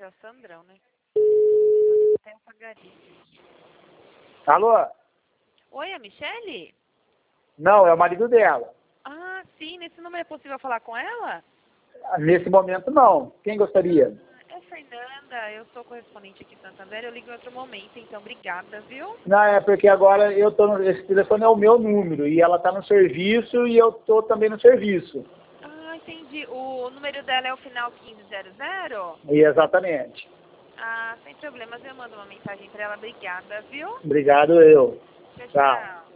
é o Sandrão, né? Até eu pagaria. Alô? Oi, a Michele? Não, é o marido dela. Ah, sim, nesse número é possível falar com ela? Nesse momento, não. Quem gostaria? É Fernanda, eu sou correspondente aqui em Santander, eu ligo em outro momento, então obrigada, viu? Não, é porque agora esse telefone é o meu número e ela está no serviço e eu estou também no serviço. Ah, entendi. O número dela é o final 1500? E exatamente. Ah, sem problemas, eu mando uma mensagem pra ela, obrigada, viu? Obrigado, eu. Tchau, Tchau. tchau.